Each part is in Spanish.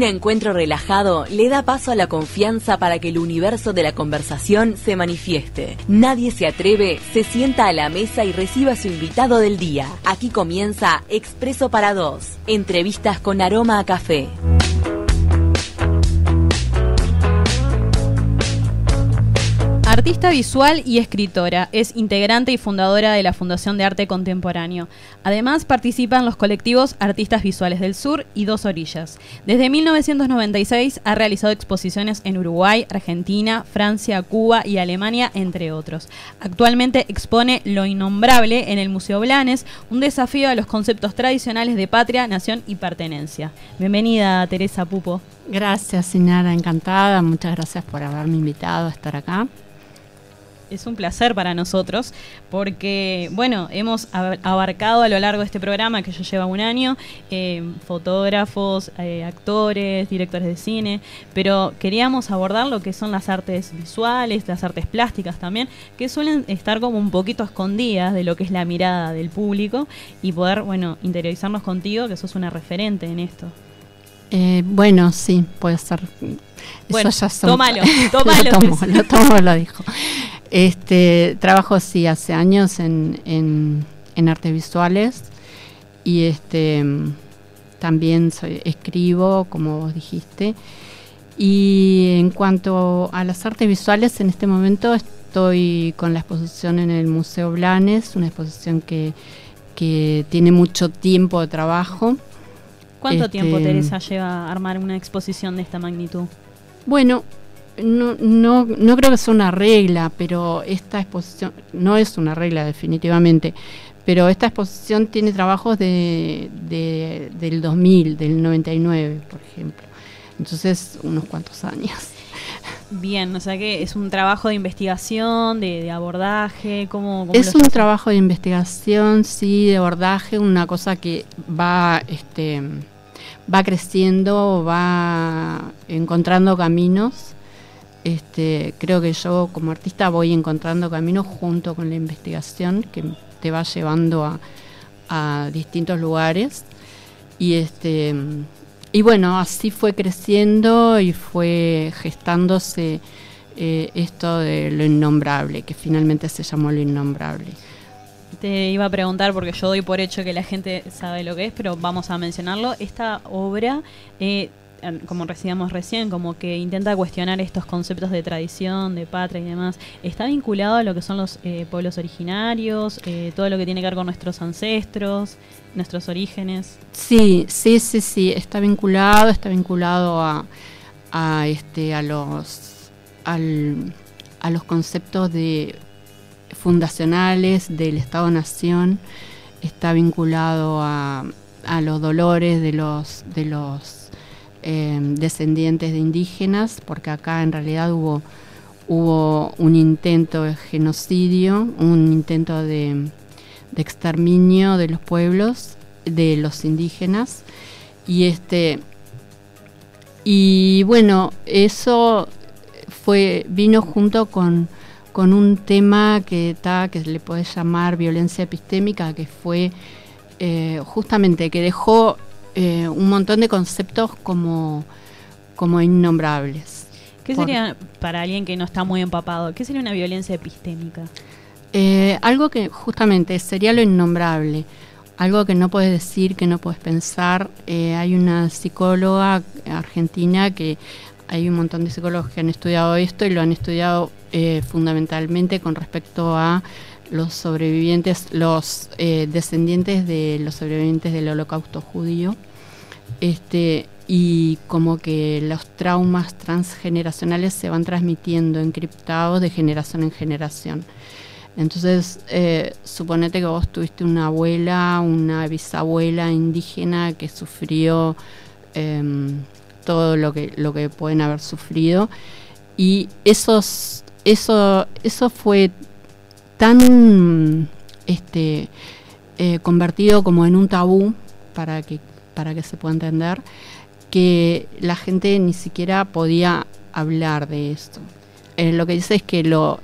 Un encuentro relajado le da paso a la confianza para que el universo de la conversación se manifieste. Nadie se atreve, se sienta a la mesa y reciba a su invitado del día. Aquí comienza Expreso para Dos. Entrevistas con aroma a café. Artista visual y escritora, es integrante y fundadora de la Fundación de Arte Contemporáneo. Además participa en los colectivos Artistas Visuales del Sur y Dos Orillas. Desde 1996 ha realizado exposiciones en Uruguay, Argentina, Francia, Cuba y Alemania, entre otros. Actualmente expone Lo Innombrable en el Museo Blanes, un desafío a los conceptos tradicionales de patria, nación y pertenencia. Bienvenida, Teresa Pupo. Gracias, Inara, encantada. Muchas gracias por haberme invitado a estar acá. Es un placer para nosotros porque, bueno, hemos abarcado a lo largo de este programa, que ya lleva un año, fotógrafos, actores, directores de cine, pero queríamos abordar lo que son las artes visuales, las artes plásticas también, que suelen estar como un poquito escondidas de lo que es la mirada del público y poder, bueno, interiorizarnos contigo, que sos una referente en esto. Bueno, sí, puede ser. Bueno, eso ya son... tómalo. Lo tomo, lo dijo. Trabajo, sí, hace años en artes visuales y también escribo, como vos dijiste. Y en cuanto a las artes visuales, en este momento estoy con la exposición en el Museo Blanes, una exposición que tiene mucho tiempo de trabajo. ¿Cuánto tiempo, Teresa, lleva armar una exposición de esta magnitud? Bueno, no creo que sea una regla, pero esta exposición no es una regla definitivamente, pero esta exposición tiene trabajos del 2000, del 99, por ejemplo. Entonces, unos cuantos años. Bien, o sea que es un trabajo de investigación, de abordaje, ¿cómo es un trabajo de investigación, sí, de abordaje, una cosa que va creciendo, va encontrando caminos. Creo que yo como artista voy encontrando caminos junto con la investigación que te va llevando a distintos lugares. Y bueno, así fue creciendo y fue gestándose esto de Lo Innombrable, que finalmente se llamó Lo Innombrable. Te iba a preguntar, porque yo doy por hecho que la gente sabe lo que es, pero vamos a mencionarlo. Esta obra, como decíamos recién, como que intenta cuestionar estos conceptos de tradición, de patria y demás. ¿Está vinculado a lo que son los pueblos originarios, todo lo que tiene que ver con nuestros ancestros, nuestros orígenes? Sí, está vinculado a los conceptos fundacionales del Estado-Nación, está vinculado a los dolores de los descendientes de indígenas, porque acá en realidad hubo un intento de genocidio, un intento de exterminio de los pueblos, de los indígenas, y bueno, eso vino junto con un tema que le podés llamar violencia epistémica, que fue justamente que dejó un montón de conceptos como innombrables. ¿Qué sería, para alguien que no está muy empapado, qué sería una violencia epistémica? Algo que justamente sería lo innombrable, algo que no puedes decir, que no puedes pensar. Hay una psicóloga argentina hay un montón de psicólogos que han estudiado esto y lo han estudiado fundamentalmente con respecto a los sobrevivientes, los descendientes de los sobrevivientes del Holocausto judío, y como que los traumas transgeneracionales se van transmitiendo encriptados de generación en generación. Entonces, suponete que vos tuviste una abuela, una bisabuela indígena que sufrió todo lo que pueden haber sufrido, y eso fue tan convertido como en un tabú, para que se pueda entender, que la gente ni siquiera podía hablar de esto. Lo que dice es que lo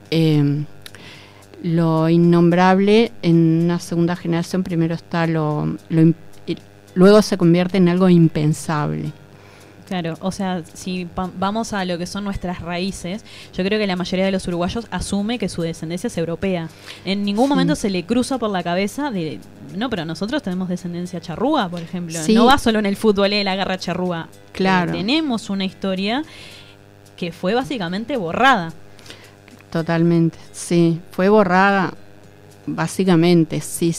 innombrable en una segunda generación primero está luego se convierte en algo impensable. Claro, o sea, si vamos a lo que son nuestras raíces, yo creo que la mayoría de los uruguayos asume que su descendencia es europea. En ningún momento se le cruza por la cabeza de, no, pero nosotros tenemos descendencia charrúa, por ejemplo. Sí. No va solo en el fútbol, la garra charrúa. Claro. Tenemos una historia que fue básicamente borrada. Totalmente, sí, fue borrada, básicamente, sí.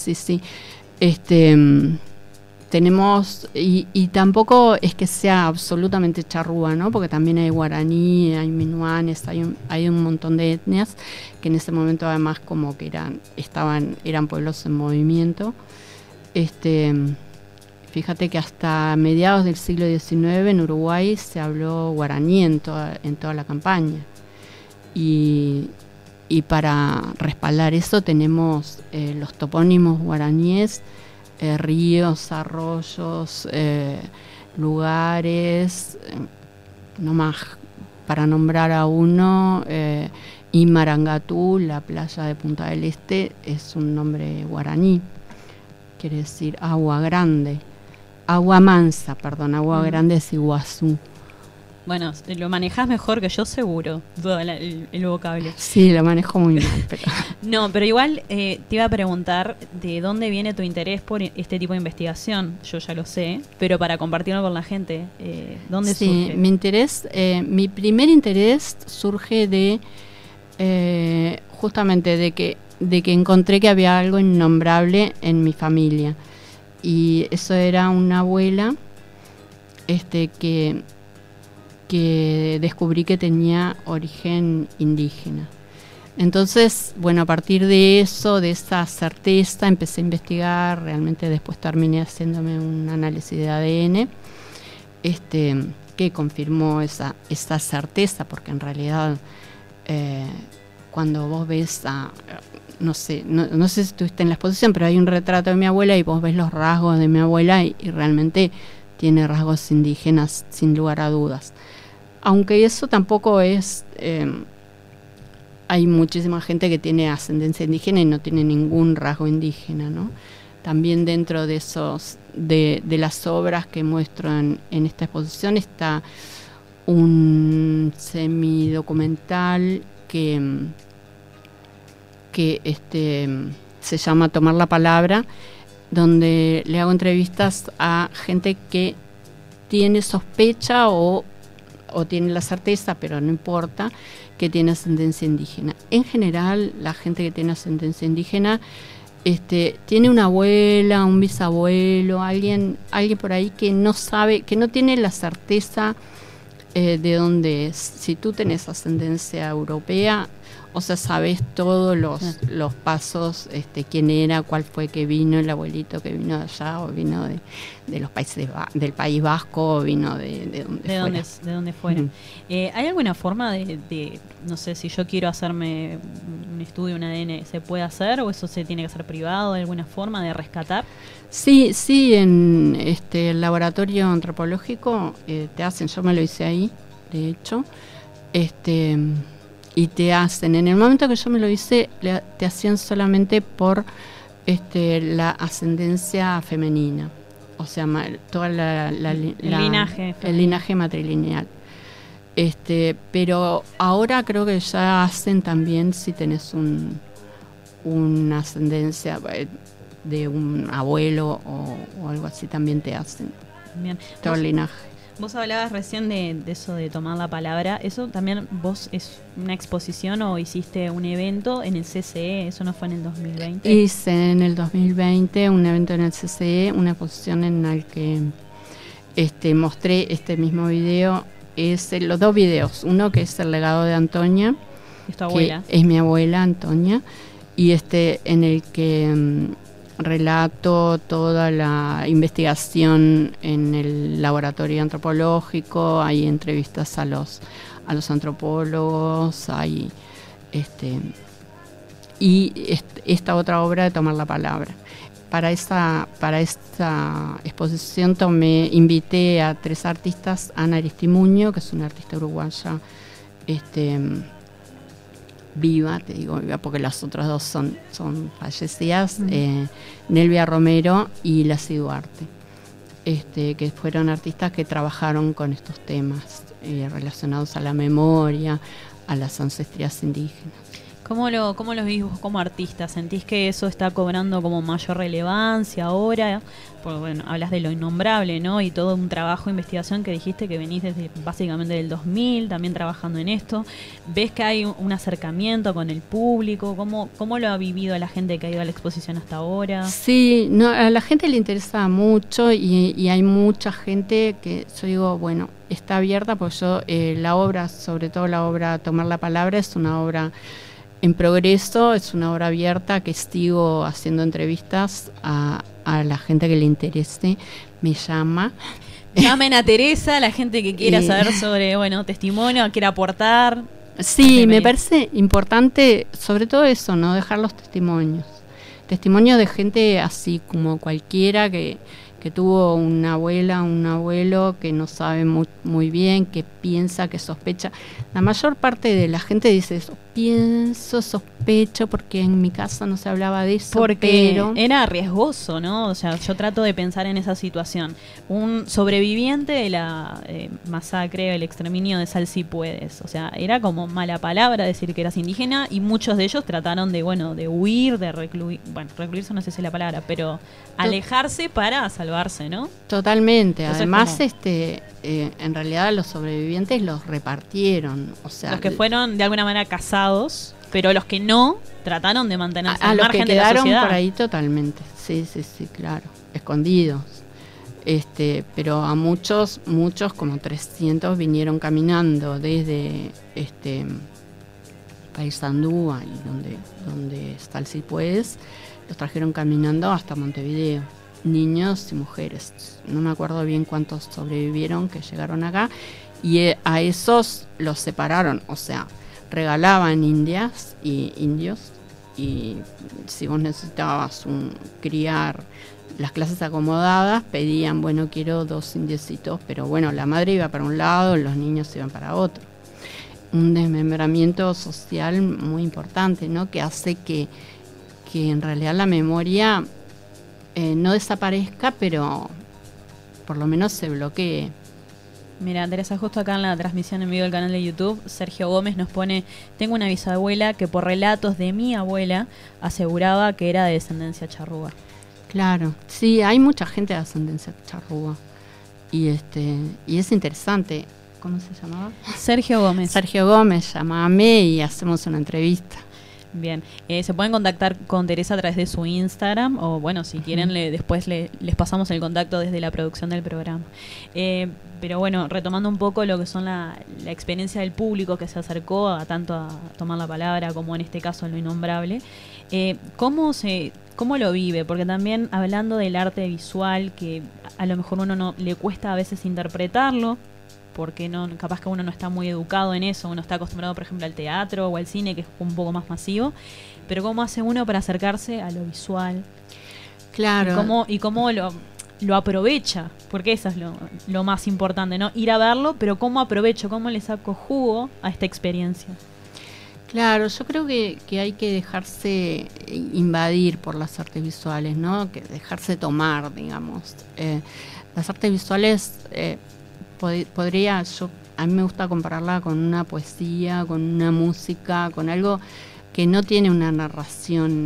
Tenemos, y tampoco es que sea absolutamente charrúa, ¿no? Porque también hay guaraní, hay minuanes, hay un montón de etnias que en ese momento además como que eran pueblos en movimiento. Fíjate que hasta mediados del siglo XIX en Uruguay se habló guaraní en toda la campaña. Y para respaldar eso tenemos los topónimos guaraníes, ríos, arroyos, lugares, no más para nombrar a uno, Imarangatú, la playa de Punta del Este, es un nombre guaraní, quiere decir agua grande, agua mansa, agua grande es Iguazú. Bueno, lo manejás mejor que yo seguro, todo el vocablo. Sí, lo manejo muy mal. Pero no, pero igual te iba a preguntar de dónde viene tu interés por este tipo de investigación. Yo ya lo sé, pero para compartirlo con la gente, ¿dónde surge? Sí, mi primer interés surge de justamente de que encontré que había algo innombrable en mi familia. Y eso era una abuela que descubrí que tenía origen indígena. Entonces, bueno, a partir de eso, de esa certeza, empecé a investigar. Realmente después terminé haciéndome un análisis de ADN que confirmó esa certeza, porque en realidad cuando vos ves no sé si estuviste en la exposición, pero hay un retrato de mi abuela y vos ves los rasgos de mi abuela y realmente tiene rasgos indígenas sin lugar a dudas. Aunque eso tampoco es... hay muchísima gente que tiene ascendencia indígena y no tiene ningún rasgo indígena, ¿no? También dentro de de las obras que muestro en esta exposición está un semidocumental que se llama Tomar la Palabra, donde le hago entrevistas a gente que tiene sospecha o tiene la certeza, pero no importa, que tiene ascendencia indígena. En general, la gente que tiene ascendencia indígena tiene una abuela, un bisabuelo, alguien por ahí que no sabe, que no tiene la certeza de dónde es. Si tú tenés ascendencia europea, o sea, sabés todos los pasos, quién era, cuál fue que vino, el abuelito que vino de allá, o vino de los países del País Vasco, o vino de donde fuera. ¿Hay alguna forma de, no sé, si yo quiero hacerme un estudio, un ADN, ¿se puede hacer o eso se tiene que hacer privado? ¿Hay alguna forma de rescatar? Sí, en el laboratorio antropológico te hacen, yo me lo hice ahí, de hecho, y te hacen, en el momento que yo me lo hice, te hacían solamente por la ascendencia femenina, o sea, toda el linaje matrilineal. Pero ahora creo que ya hacen también si tenés una ascendencia de un abuelo o algo así, también te hacen. Bien. Todo el linaje. Vos hablabas recién de eso de tomar la palabra. ¿Eso también vos es una exposición o hiciste un evento en el CCE? ¿Eso no fue en el 2020? Hice en el 2020 un evento en el CCE, una exposición en la que mostré este mismo video. Los dos videos. Uno que es el legado de Antonia. ¿Es tu abuela? Que es mi abuela, Antonia. Y en el que... relato toda la investigación en el laboratorio antropológico, hay entrevistas a los antropólogos, hay esta otra obra de Tomar la Palabra. Para esta exposición invité a 3 artistas: Ana Aristimuño, que es una artista uruguaya viva, te digo viva porque las otras dos son fallecidas, Nelvia Romero y Lacy Duarte. que fueron artistas que trabajaron con estos temas relacionados a la memoria, a las ancestrías indígenas. ¿Cómo lo vivís vos como artista? ¿Sentís que eso está cobrando como mayor relevancia ahora? Porque bueno, hablas de lo innombrable, ¿no? Y todo un trabajo de investigación que dijiste que venís desde básicamente del 2000, también trabajando en esto. ¿Ves que hay un acercamiento con el público? ¿Cómo lo ha vivido la gente que ha ido a la exposición hasta ahora? Sí, no, a la gente le interesa mucho y hay mucha gente que yo digo, bueno, está abierta, porque yo la obra, sobre todo la obra Tomar la Palabra, es una obra en progreso, es una obra abierta que sigo haciendo entrevistas a la gente que le interese, me llama. Llamen a Teresa, la gente que quiera saber sobre, testimonio, quiera aportar. Sí, me parece importante, sobre todo eso, ¿no? Dejar los testimonios. Testimonios de gente así como cualquiera que tuvo una abuela, un abuelo que no sabe muy bien, que piensa, que sospecha. La mayor parte de la gente dice eso, sospecho, porque en mi casa no se hablaba de eso. Porque era riesgoso, ¿no? O sea, yo trato de pensar en esa situación. Un sobreviviente de la masacre, el exterminio de Salsipuedes. O sea, era como mala palabra decir que eras indígena y muchos de ellos trataron de huir, de recluirse, no sé si es la palabra, pero alejarse para salvarse, ¿no? Totalmente. Entonces, además, en realidad los sobrevivientes los repartieron. O sea, los que fueron de alguna manera casados, pero los que no trataron de mantenerse al margen de la sociedad. A los que quedaron por ahí totalmente. Sí, claro. Escondidos. Pero a muchos, como 300, vinieron caminando desde Paysandú, y donde está el Salsipuedes, los trajeron caminando hasta Montevideo. Niños y mujeres. No me acuerdo bien cuántos sobrevivieron que llegaron acá. Y a esos los separaron, o sea, regalaban indias y indios, y si vos necesitabas criar las clases acomodadas, pedían, quiero 2 indiecitos, pero la madre iba para un lado, los niños iban para otro. Un desmembramiento social muy importante, ¿no? Que hace que en realidad la memoria no desaparezca, pero por lo menos se bloquee. Mira, Teresa, justo acá en la transmisión en vivo del canal de YouTube, Sergio Gómez nos pone: tengo una bisabuela que por relatos de mi abuela aseguraba que era de descendencia charrúa. Claro, sí, hay mucha gente de ascendencia charrúa. Y es interesante. ¿Cómo se llamaba? Sergio Gómez. Sergio Gómez, llámame y hacemos una entrevista. Bien, se pueden contactar con Teresa a través de su Instagram, o si quieren después les pasamos el contacto desde la producción del programa. Pero retomando un poco lo que son la experiencia del público que se acercó tanto a Tomar la Palabra como en este caso en Lo Innombrable, ¿cómo lo vive? Porque también hablando del arte visual, que a lo mejor uno no le cuesta a veces interpretarlo, porque capaz que uno no está muy educado en eso, uno está acostumbrado por ejemplo al teatro o al cine, que es un poco más masivo, pero ¿cómo hace uno para acercarse a lo visual? Claro. Y cómo lo aprovecha, porque eso es lo más importante, ¿no? Ir a verlo, pero ¿cómo aprovecho? ¿Cómo le saco jugo a esta experiencia? Claro, yo creo que hay que dejarse invadir por las artes visuales, ¿no? Que dejarse tomar, digamos. Las artes visuales a mí me gusta compararla con una poesía, con una música, con algo que no tiene una narración,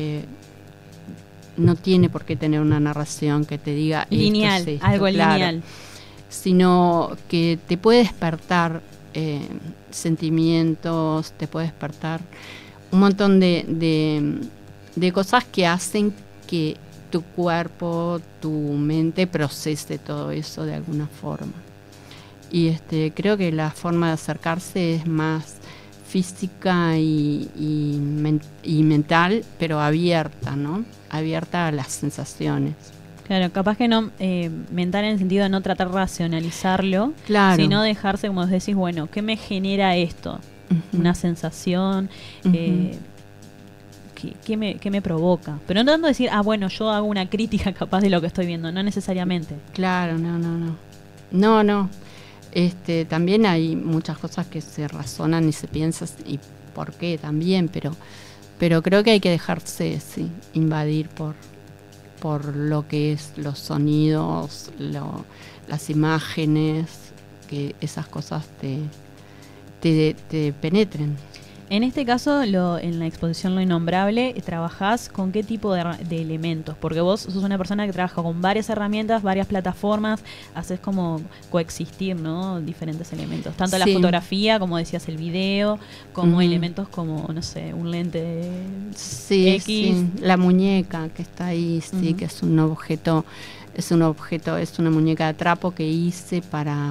no tiene por qué tener una narración que te diga lineal, esto es esto, algo claro, lineal, sino que te puede despertar sentimientos, te puede despertar un montón de cosas que hacen que tu cuerpo, tu mente procese todo eso de alguna forma. Y creo que la forma de acercarse es más física y mental, pero abierta, ¿no? Abierta a las sensaciones. Claro, capaz que no mental en el sentido de no tratar de racionalizarlo, claro, sino dejarse, como decís, ¿qué me genera esto? Uh-huh. Una sensación, uh-huh. ¿Qué me provoca? Pero no tanto decir, yo hago una crítica capaz de lo que estoy viendo, no necesariamente. Claro, no. También hay muchas cosas que se razonan y se piensan y por qué también, pero creo que hay que dejarse invadir por por lo que es los sonidos, las imágenes, que esas cosas te penetren. En este caso, en la exposición Lo Innombrable, ¿trabajás con qué tipo de elementos? Porque vos sos una persona que trabaja con varias herramientas, varias plataformas, haces como coexistir, ¿no? Diferentes elementos. Tanto la fotografía, como decías, el video, como elementos como, no sé, un lente X. Sí, la muñeca que está ahí, sí, que es un objeto, es una muñeca de trapo que hice para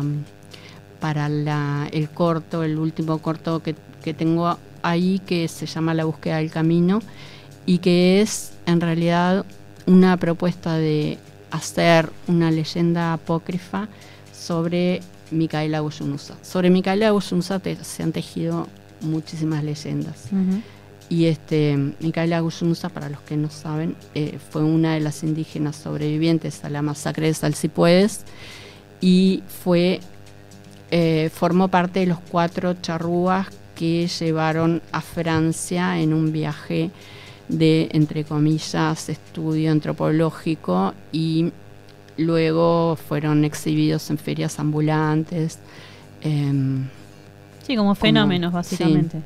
el último corto que tengo ahí, que se llama La Búsqueda del Camino, y que es en realidad una propuesta de hacer una leyenda apócrifa sobre Micaela Guyunuza. Sobre Micaela Guyunuza se han tejido muchísimas leyendas. Y Micaela Guyunuza, para los que no saben, fue una de las indígenas sobrevivientes a la masacre de Salsipuedes y formó parte de los 4 charrúas que llevaron a Francia en un viaje de, entre comillas, estudio antropológico, y luego fueron exhibidos en ferias ambulantes. Sí, como fenómenos, básicamente.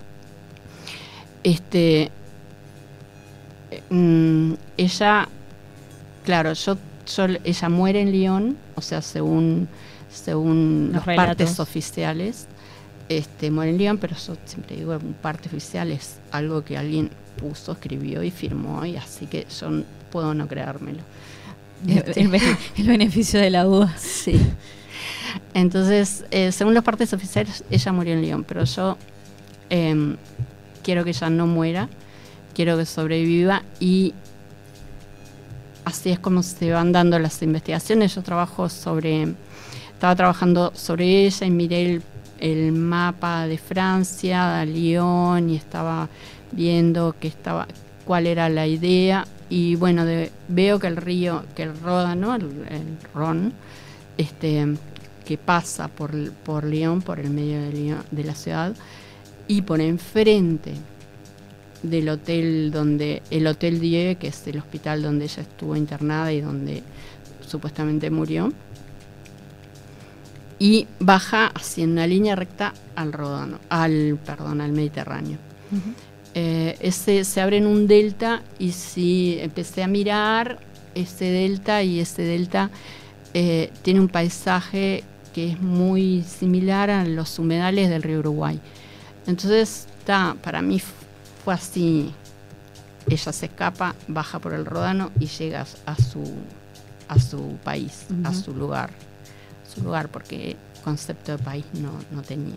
Sí. Ella, claro, ella muere en Lyon, o sea, según los partes oficiales, muere en Lyon, pero yo siempre digo, un parte oficial es algo que alguien puso, escribió y firmó, y así que yo puedo no creérmelo. El beneficio de la duda. Sí. Entonces, según los partes oficiales, ella murió en Lyon, pero yo quiero que ella no muera, quiero que sobreviva, y así es como se van dando las investigaciones. Yo estaba trabajando sobre ella y miré el mapa de Francia, de Lyon, y estaba viendo cuál era la idea, y bueno, veo que el Ródano, el Ron, que pasa por Lyon, por el medio de la ciudad, y por enfrente del hotel el Hotel Dieu, que es el hospital donde ella estuvo internada y donde supuestamente murió, y baja así en una línea recta al Mediterráneo. Se abre en un delta, y sí, empecé a mirar ese delta, y ese delta tiene un paisaje que es muy similar a los humedales del río Uruguay. Entonces, para mí fue así: ella se escapa, baja por el Ródano y llega a su país, a su lugar, porque concepto de país no tenía.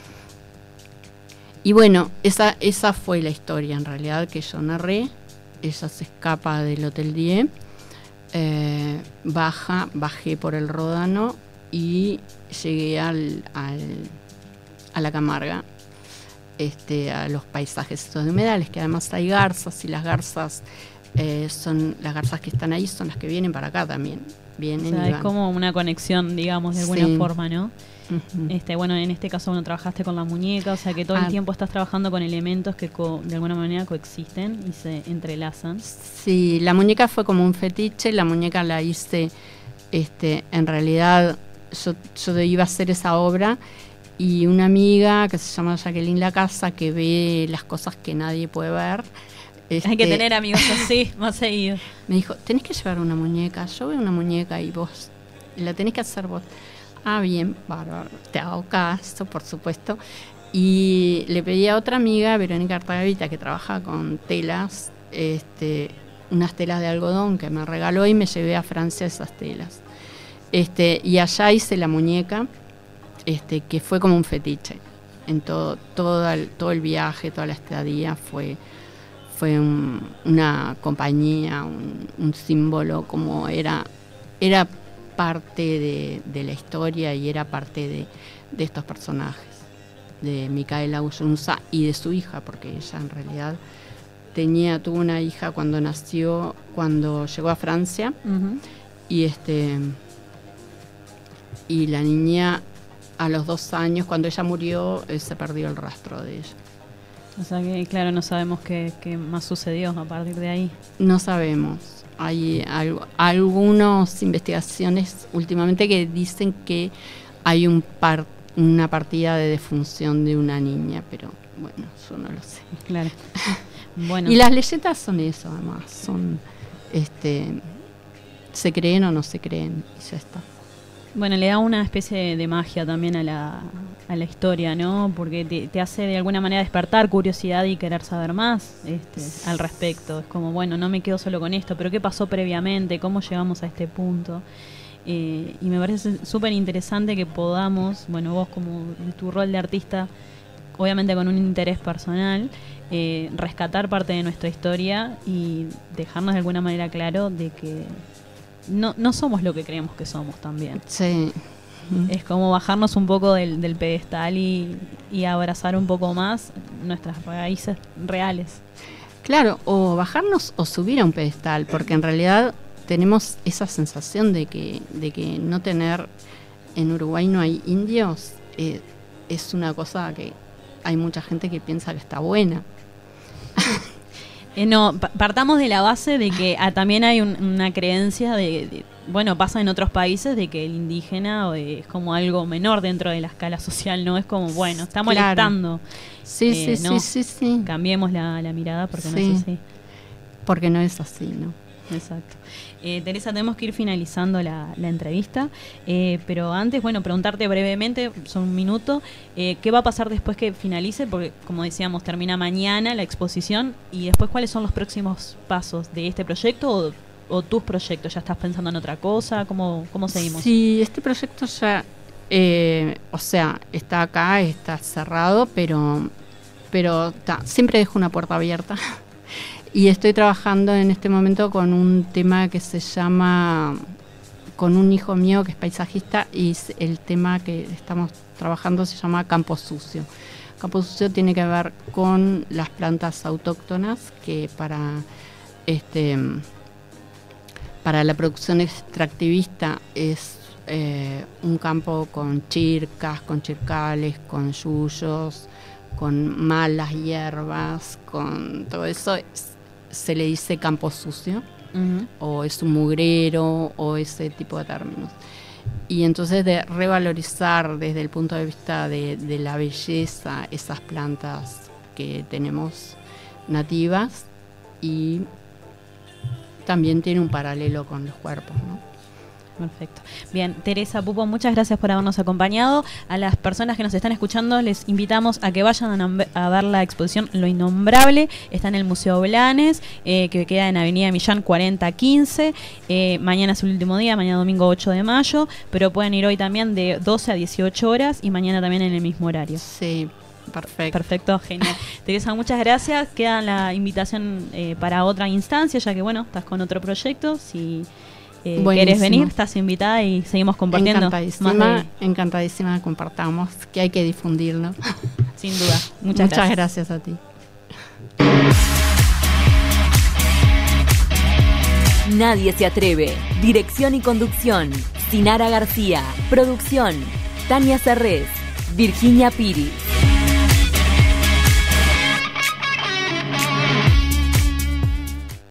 Y bueno, esa fue la historia en realidad que yo narré. Ella se escapa del Hotel Dieu, bajé por el Ródano y llegué a la Camarga, a los paisajes estos de humedales, que además hay garzas, y las garzas las garzas que están ahí son las que vienen para acá también. Vienen, o sea, es como una conexión, digamos, de alguna forma, ¿no? Bueno, en este caso trabajaste con la muñeca, o sea que todo el tiempo estás trabajando con elementos que de alguna manera coexisten y se entrelazan. Sí, la muñeca fue como un fetiche. La muñeca la hice, en realidad yo iba a hacer esa obra, y una amiga que se llama Jacqueline Lacasa, que ve las cosas que nadie puede ver. Hay que tener amigos así, más seguido. Me dijo, tenés que llevar una muñeca. Yo veo una muñeca y vos la tenés que hacer vos. Ah, bien, bárbaro, te hago caso, por supuesto. Y le pedí a otra amiga, Verónica Artagavita, que trabaja con telas, unas telas de algodón que me regaló, y me llevé a Francia esas telas. Y allá hice la muñeca, que fue como un fetiche. En todo el viaje, toda la estadía fue una compañía, un símbolo, como era parte de la historia, y era parte de estos personajes, de Micaela Guyunuza y de su hija, porque ella en realidad tuvo una hija cuando llegó a Francia, y la niña, a los 2 años, cuando ella murió, se perdió el rastro de ella. O sea que, claro, no sabemos qué más sucedió a partir de ahí. No sabemos. Hay algunas investigaciones últimamente que dicen que hay una partida de defunción de una niña, pero bueno, yo no lo sé. Claro. Bueno. Y las leyendas son eso, además, son se creen o no se creen, y ya está. Bueno, le da una especie de magia también a la historia, ¿no? Porque te hace de alguna manera despertar curiosidad y querer saber más al respecto. Es como, bueno, no me quedo solo con esto, pero ¿qué pasó previamente? ¿Cómo llegamos a este punto? Y me parece súper interesante que podamos, bueno, vos como tu rol de artista, obviamente con un interés personal, rescatar parte de nuestra historia y dejarnos de alguna manera claro de que no somos lo que creemos que somos también. Sí. Es como bajarnos un poco del pedestal y abrazar un poco más nuestras raíces reales. Claro, o bajarnos o subir a un pedestal, porque en realidad tenemos esa sensación de que no tener, en Uruguay no hay indios, es una cosa que hay mucha gente que piensa que está buena. No, partamos de la base de que también hay una creencia bueno, pasa en otros países de que el indígena es como algo menor dentro de la escala social, ¿no? Es como, bueno, está molestando. Sí, ¿no? sí. Cambiemos la mirada porque no es así. Porque no es así, ¿no? Exacto. Teresa, tenemos que ir finalizando la entrevista, pero antes, bueno, preguntarte brevemente, son un minuto, ¿qué va a pasar después que finalice? Porque, como decíamos, termina mañana la exposición, y después, ¿cuáles son los próximos pasos de este proyecto o tus proyectos? ¿Ya estás pensando en otra cosa? ¿Cómo seguimos? Sí, este proyecto ya, está acá, está cerrado, pero siempre dejo una puerta abierta. Y estoy trabajando en este momento con un tema que se llama, con un hijo mío que es paisajista, y el tema que estamos trabajando se llama Campo Sucio. Campo Sucio tiene que ver con las plantas autóctonas que para la producción extractivista es un campo con chircas, con chircales, con yuyos, con malas hierbas, con todo eso. Se le dice campo sucio, o es un mugrero, o ese tipo de términos. Y entonces de revalorizar desde el punto de vista de la belleza esas plantas que tenemos nativas, y también tiene un paralelo con los cuerpos, ¿no? Perfecto. Bien, Teresa Pupo, muchas gracias por habernos acompañado. A las personas que nos están escuchando les invitamos a que vayan a ver la exposición Lo Innombrable. Está en el Museo Blanes, que queda en Avenida Millán 4015. Mañana es el último día, mañana domingo 8 de mayo, pero pueden ir hoy también de 12 a 18 horas y mañana también en el mismo horario. Sí, perfecto. Perfecto, genial. Teresa, muchas gracias. Queda la invitación para otra instancia, ya que, bueno, estás con otro proyecto. Si querés venir, estás invitada y seguimos compartiendo. Encantadísima, compartamos, que hay que difundirlo. Sin duda. Muchas gracias a ti. Nadie se atreve. Dirección y conducción: Sinara García. Producción: Tania Serrés, Virginia Piris.